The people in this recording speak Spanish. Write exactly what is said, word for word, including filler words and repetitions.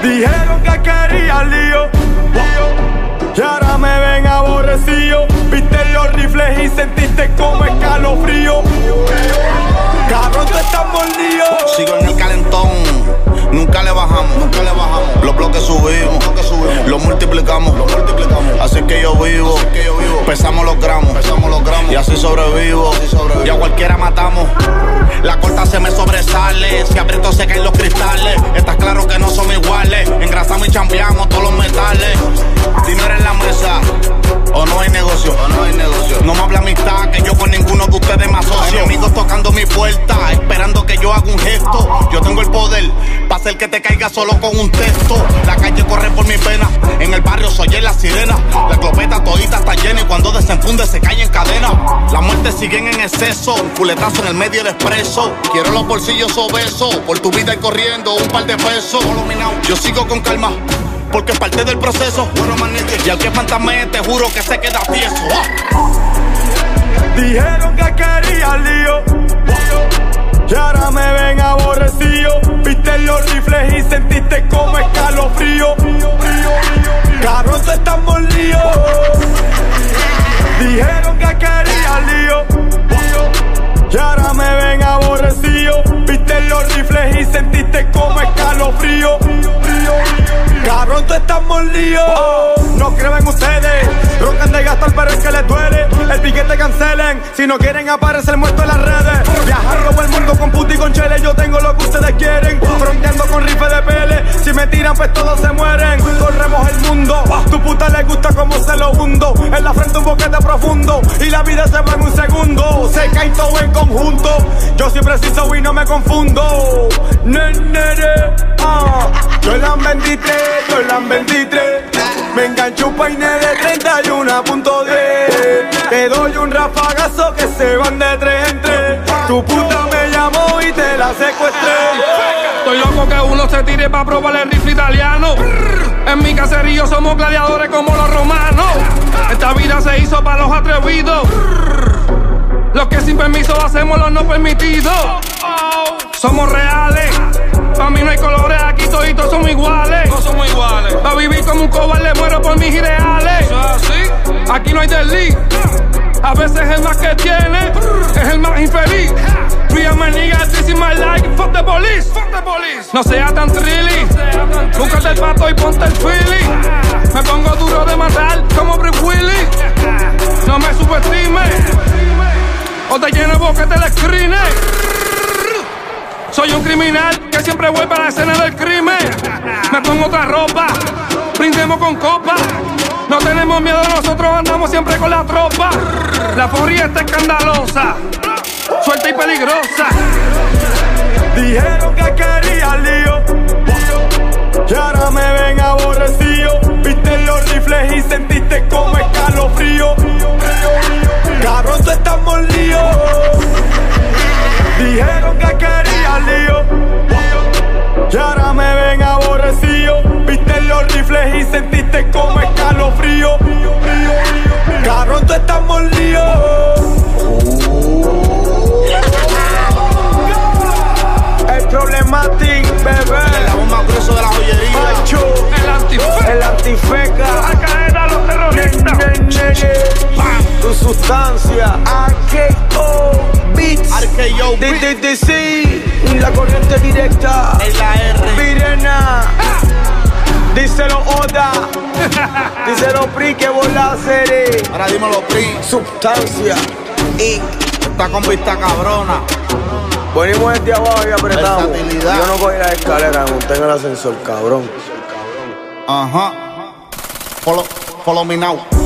Dijeron que quería lío, y ahora me ven aborrecido. Viste los rifles y sentiste como escalofrío. Cabrón, tú estás mordido. Sigo en el calentón, nunca le bajamos, nunca le bajamos. Los bloques subimos, los bloques subimos, los multiplicamos, los multiplicamos. Así que yo vivo, así que yo vivo. Pesamos los gramos, pesamos los gramos. Y así sobrevivo, así sobrevivo. Y a cualquiera matamos. La corta se me sobresale, si aprieto se caen los cristales. Estás claro que no somos iguales. Engrasamos y chambeamos todos los metales. Dinero en la mesa, o no hay negocio, o no hay negocio. No me habla amistad, que yo con ninguno de ustedes me asocio. Enemigos tocando mi puerta, esperando que yo haga un gesto. Yo tengo el poder para hacer que te caiga solo con un texto. La calle corre por mis venas, en el barrio soy en la sirena. La glopeta todita está llena y cuando desenfunde se cae en cadena. Las muertes siguen en exceso, un culetazo en el medio del expreso. Quiero los bolsillos obesos, por tu vida y corriendo un par de pesos. Yo sigo con calma, porque es parte del proceso. Y al que fantasme te juro que se queda tieso. Dijeron que quería lío, y ahora me ven aborrecido. Viste los rifles y sentiste como escalofrío. Cabrón, tú estás mordido. Dijeron que quería lío, y ahora me ven aborrecido. Viste los rifles y sentiste como escalofrío. Cabrón, tú estás mordido. No creo en ustedes, roncan de gastar pero es que les duele. El piquete cancelen, si no quieren aparecer muerto en las redes. Viajar robo el mundo con puti y con chele. Yo tengo lo que ustedes quieren, fronteando con rifle de pele. Si me tiran pues todos se mueren. Corremos el mundo, tu puta le gusta como se lo hundo. En la frente un boquete profundo, y la vida se va en un segundo. Se cae todo en conjunto, yo soy preciso y no me confundo. Nenere, ah. Yo la veintitrés, yo la veintitrés. Me engancho un peine de treinta y uno punto diez. Te doy un rafagazo que se van de tres en tres. Tu puta me llamó y te la secuestré. Estoy loco que uno se tire pa' probar el rifle italiano. En mi caserío somos gladiadores como los romanos. Esta vida se hizo para los atrevidos. Los que sin permiso hacemos los no permitidos. Somos reales, pa' mí no hay colores, aquí toditos somos iguales. No somos iguales. Pa' vivir como un cobarde muero por mis ideales. ¿Eso es así? Aquí no hay delito. A veces el más que tiene es el más infeliz. Real my nigga, this is my life. Fuck the police, fuck the police. No sea tan trilly. Búscate el pato y ponte el feeling. Me pongo duro de matar como Bruce Willis. No me subestimes, o te lleno boquete del screen. Soy un criminal que siempre vuelve a la escena del crimen. Me pongo otra ropa, brindemos con copa. No tenemos miedo, nosotros andamos siempre con la tropa. La furia está escandalosa, suelta y peligrosa. Dijeron que quería lío, y ahora me ven aborrecido. Viste los rifles y sentiste como escalofrío. Cabrón, tú estás mordido. Dijeron que quería lío, y ahora me ven aborrecido. Viste los rifles y sentiste como escalofrío. Cabrón, tú estás mordido. El Problematic, bebé. La bomba grueso de la joyería. Macho, El antifeca, el antifeca. a caer a los terroristas. Tu sustancia. R K O Beats. R K O Beats. D D C. La corriente directa. En la R. Virena. Díselo Oda. Díselo Pri que vos la seré. Ahora dímelo, Pri. Sustancia. Y Está con vista cabrona. venimos desde abajo y apretamos. Versatilidad. Yo no cogí la escalera, monté en el ascensor, cabrón. Ajá. Follow, follow me now.